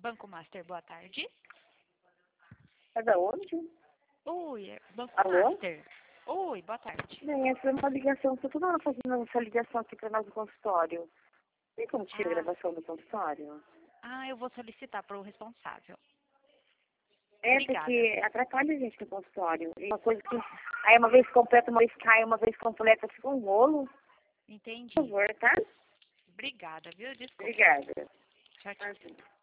Banco Master, boa tarde. É da onde? Oi, Banco Alô? Master. Oi, boa tarde. Bem, essa é uma ligação. Estou toda hora fazendo essa ligação aqui para nós do consultório. Tem como tirar a Ah, gravação do consultório? eu vou solicitar para o responsável. É, Obrigada, porque viu? atrapalha a gente no consultório. E uma coisa que. Aí uma vez completa, uma vez cai, uma vez completa, fica um rolo. Por Entendi. favor, tá? Obrigada, viu? Desculpa. Obrigada. Tchau, tchau. Imagina.